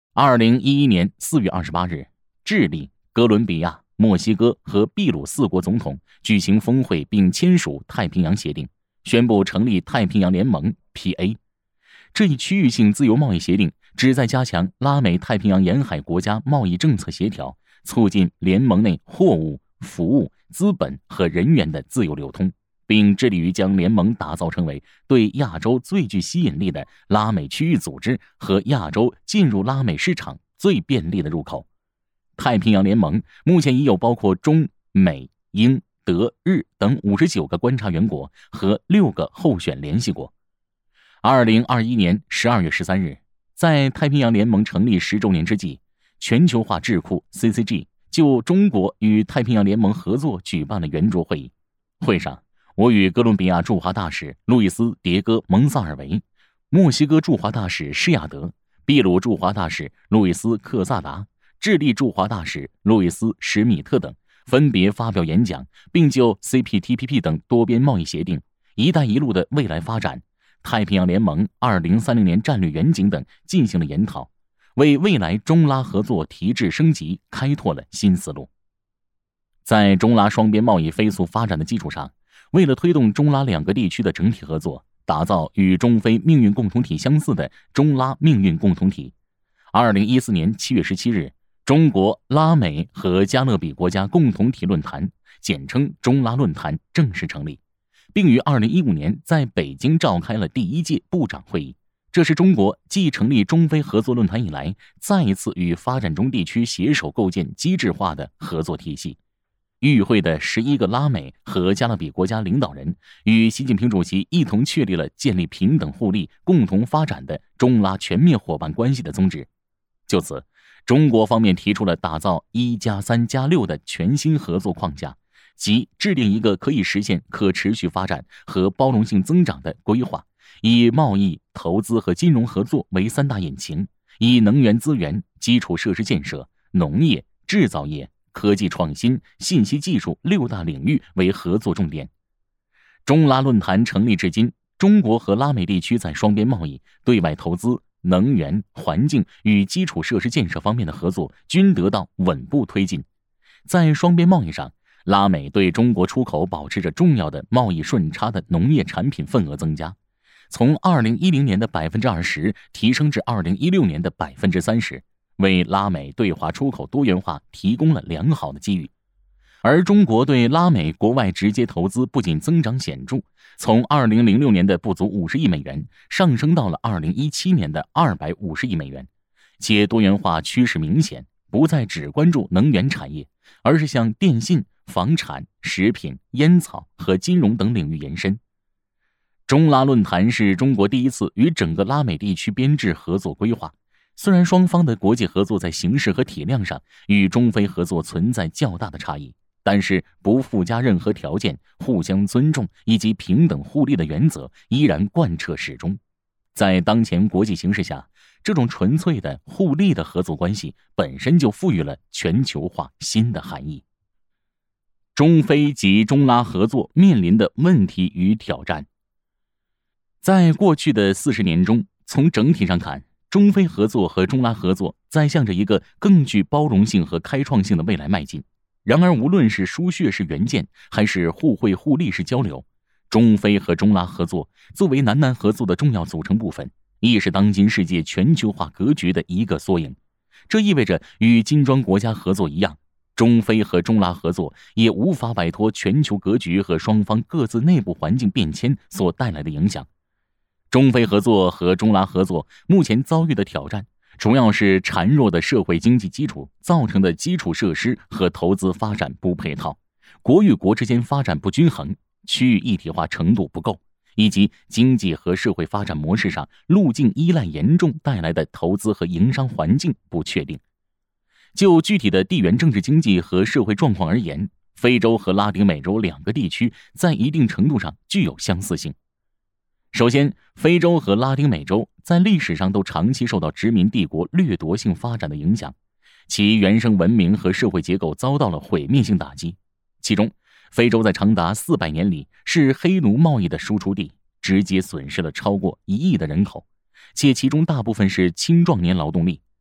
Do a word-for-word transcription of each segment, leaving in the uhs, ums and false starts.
二零一一年四月二十八日，智利、哥伦比亚、墨西哥和秘鲁四国总统举行峰会并签署太平洋协定，宣布成立太平洋联盟 P A。 这一区域性自由贸易协定旨在加强拉美太平洋沿海国家贸易政策协调，促进联盟内货物、服务、资本和人员的自由流通，并致力于将联盟打造成为对亚洲最具吸引力的拉美区域组织和亚洲进入拉美市场最便利的入口。太平洋联盟目前已有包括中、美、英、德、日等五十九个观察员国和六个候选联系国。二零二一年十二月十三日，在太平洋联盟成立十周年之际，全球化智库 C C G 就中国与太平洋联盟合作举办了圆桌会议。会上，我与哥伦比亚驻华大使路易斯·迭戈·蒙萨尔维、墨西哥驻华大使施亚德、秘鲁驻华大使路易斯·克萨达、智利驻华大使路易斯·史米特等分别发表演讲，并就 C P T P P 等多边贸易协定、一带一路的未来发展、太平洋联盟二零三零年战略远景等进行了研讨，为未来中拉合作提质升级开拓了新思路。在中拉双边贸易飞速发展的基础上，为了推动中拉两个地区的整体合作，打造与中非命运共同体相似的中拉命运共同体，二零一四年七月十七日，中国拉美和加勒比国家共同体论坛，简称中拉论坛正式成立，并于二零一五年在北京召开了第一届部长会议。这是中国继成立中非合作论坛以来，再一次与发展中地区携手构建机制化的合作体系。与会的十一个拉美和加勒比国家领导人与习近平主席一同确立了建立平等互利、共同发展的中拉全面伙伴关系的宗旨。就此，中国方面提出了打造一加三加六的全新合作框架，即制定一个可以实现可持续发展和包容性增长的规划，以贸易、投资和金融合作为三大引擎，以能源资源、基础设施建设、农业、制造业、科技创新、信息技术六大领域为合作重点。中拉论坛成立至今，中国和拉美地区在双边贸易、对外投资、能源、环境与基础设施建设方面的合作均得到稳步推进。在双边贸易上，拉美对中国出口保持着重要的贸易顺差的农业产品份额增加，从二零一零年的 百分之二十 提升至二零一六年的 百分之三十， 为拉美对华出口多元化提供了良好的机遇。而中国对拉美国外直接投资不仅增长显著，从二零零六年的不足五十亿美元上升到了二零一七年的二百五十亿美元，且多元化趋势明显，不再只关注能源产业，而是向电信、房产、食品、烟草和金融等领域延伸。中拉论坛是中国第一次与整个拉美地区编制合作规划，虽然双方的国际合作在形式和体量上与中非合作存在较大的差异，但是不附加任何条件、互相尊重以及平等互利的原则依然贯彻始终。在当前国际形势下，这种纯粹的互利的合作关系本身就赋予了全球化新的含义。中非及中拉合作面临的问题与挑战。在过去的四十年中，从整体上看，中非合作和中拉合作在向着一个更具包容性和开创性的未来迈进。然而，无论是输血式援建还是互惠互利式交流，中非和中拉合作作为南南合作的重要组成部分，亦是当今世界全球化格局的一个缩影。这意味着与金砖国家合作一样，中非和中拉合作也无法摆脱全球格局和双方各自内部环境变迁所带来的影响。中非合作和中拉合作目前遭遇的挑战，主要是孱弱的社会经济基础造成的基础设施和投资发展不配套，国与国之间发展不均衡，区域一体化程度不够，以及经济和社会发展模式上路径依赖严重带来的投资和营商环境不确定。就具体的地缘政治经济和社会状况而言，非洲和拉丁美洲两个地区在一定程度上具有相似性。首先，非洲和拉丁美洲在历史上都长期受到殖民帝国掠夺性发展的影响，其原生文明和社会结构遭到了毁灭性打击。其中，非洲在长达四百年里是黑奴贸易的输出地，直接损失了超过一亿的人口，且其中大部分是青壮年劳动力。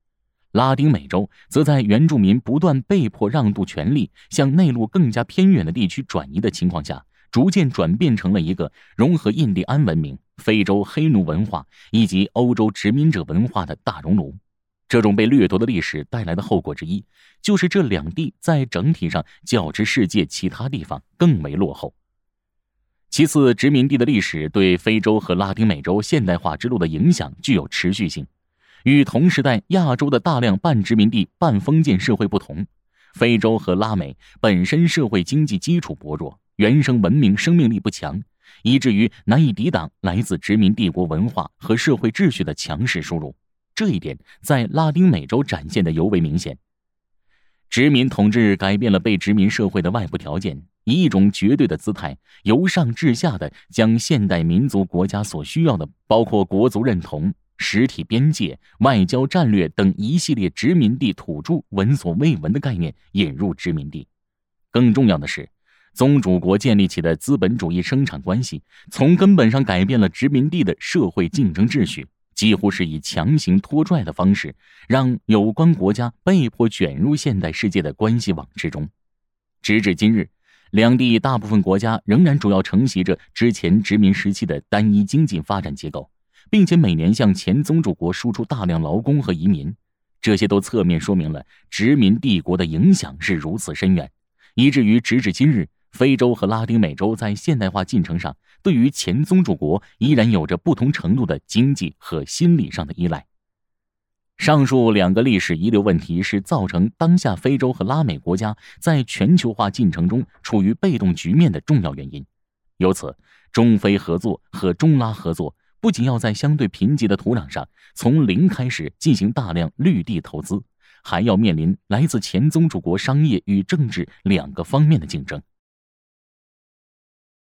拉丁美洲则在原住民不断被迫让渡权利，向内陆更加偏远的地区转移的情况下，逐渐转变成了一个融合印第安文明、非洲黑奴文化以及欧洲殖民者文化的大熔炉。这种被掠夺的历史带来的后果之一，就是这两地在整体上较之世界其他地方更为落后。其次，殖民地的历史对非洲和拉丁美洲现代化之路的影响具有持续性。与同时代亚洲的大量半殖民地半封建社会不同，非洲和拉美本身社会经济基础薄弱，原生文明生命力不强，以至于难以抵挡来自殖民帝国文化和社会秩序的强势输入。这一点在拉丁美洲展现得尤为明显。殖民统治改变了被殖民社会的外部条件，以一种绝对的姿态，由上至下的将现代民族国家所需要的，包括国族认同、实体边界、外交战略等一系列殖民地土著闻所未闻的概念引入殖民地。更重要的是，宗主国建立起的资本主义生产关系，从根本上改变了殖民地的社会竞争秩序，几乎是以强行拖拽的方式，让有关国家被迫卷入现代世界的关系网之中。直至今日，两地大部分国家仍然主要承袭着之前殖民时期的单一经济发展结构，并且每年向前宗主国输出大量劳工和移民，这些都侧面说明了殖民帝国的影响是如此深远，以至于直至今日，非洲和拉丁美洲在现代化进程上对于前宗主国依然有着不同程度的经济和心理上的依赖。上述两个历史遗留问题是造成当下非洲和拉美国家在全球化进程中处于被动局面的重要原因。由此，中非合作和中拉合作不仅要在相对贫瘠的土壤上从零开始进行大量绿地投资，还要面临来自前宗主国商业与政治两个方面的竞争。